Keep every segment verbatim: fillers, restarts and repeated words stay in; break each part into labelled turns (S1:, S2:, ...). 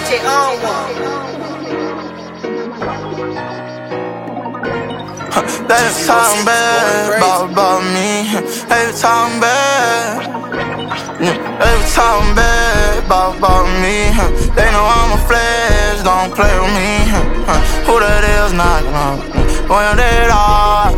S1: J on one.
S2: They was talking bad about, about me. They was talking bad. They was talking bad about, about me. They know I'm a flash, don't play with me. Who that is knocking on? Well, they all.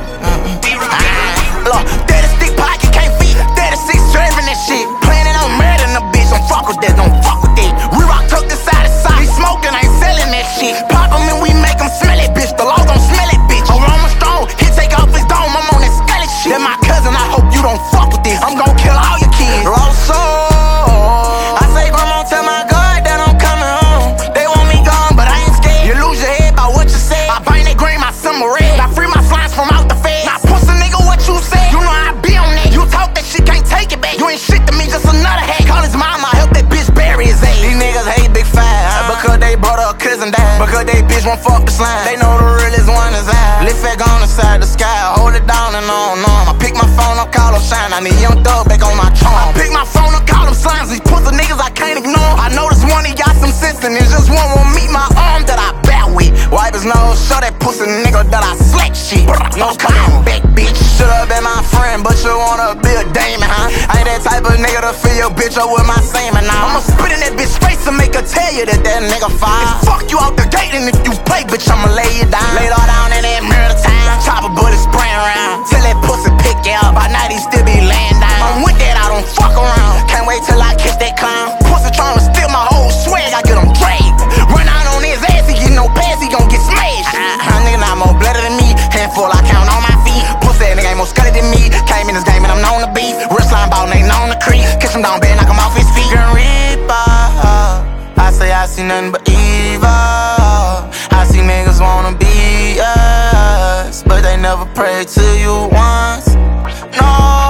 S2: Look, daddy stick pocket can't feed. Daddy six driving that shit. Planning on murdering the bitch. Don't fuck with that, don't fuck with that. We rock tuck this side to side. We smoking, ain't selling that shit. Pop them and we make them smell it, bitch. The law gon' smell it, bitch. Aroma strong, he take off his dome. I'm on that skelly shit. That my cousin, I hope you don't fuck with this. I'm gon' kill all your kids. Lost soul. I say, grandma, tell my God that I'm coming home. They want me gone, but I ain't scared. You lose your head by what you say. I bring that green, my summer red. I free my slimes from out the feds. Now pussy nigga, what you say? You know I be on that. You talk that shit, can't take it back. You ain't shit to me, just another hack. Call his mama, help that bitch bury his ass. These niggas hate big five because they brought her cousin died. Because they bitch won't fuck the slime. They know the realest one is I. Lift back on the side of the sky, hold it down and on and on. I pick my phone up, call them shine. I need young thug back on my charm. I pick my phone up, call them slimes. These pussy niggas I can't ignore. I know this one, he got some sense and it's just one won't meet my arm that I bat with. Wipe his nose, show that pussy nigga that I slack shit. No coming back, bitch. Should've been my friend, but you wanna be a Damon, huh? I ain't that type of nigga to fill your bitch up with my semen now. I'ma spit in that bitch face and make her tell you that that nigga fine. And fuck you out the gate, and if you play, bitch, I'ma lay you down. Lay it all down in that murder time. Chopper bullet spraying around. Till that pussy pick you up. By night he still be laying down. I'm with that, I don't fuck around. Can't wait till I kiss that clown. Pussy tryna steal my whole swag, I get him dragged. Run out on his ass, he get no pass, he gon' get smashed. Uh, nigga not more bloody than me. Handful I count on my feet. Pussy nigga ain't more scully than me. Came in this game and I'm known to beat. Real slime ball ain't known to creep. Kiss him down bad, knock him off his feet. Grim Reaper, I say I see nothing but evil. I see niggas wanna be us, but they never pray to you once. No,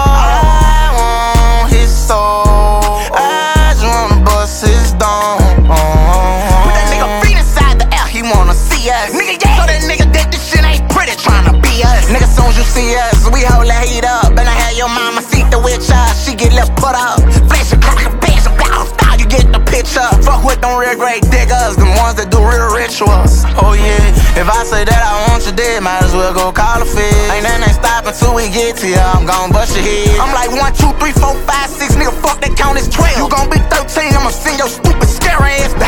S2: I want his soul. I just wanna bust his dome. Put that nigga feet inside the air, he wanna see us. Nigga, yeah, so that nigga that this shit ain't pretty, tryna be us. Nigga, soon as you see us, we hold that heat up. And I had your mama see the witch up, she get left put up. Flash a crack, a bitch, a blouse, style, you get the picture. Fuck with them real great diggers, them ones that do real rituals. Oh yeah, if I say that I want you dead, might as well go call a fed. Ain't nothing ain't stopping till we get to ya, I'm gon' bust your head. I'm like one, two, three, four, five, six, nigga, fuck that count is twelve. You gon' be thirteen, I'ma send your stupid scary ass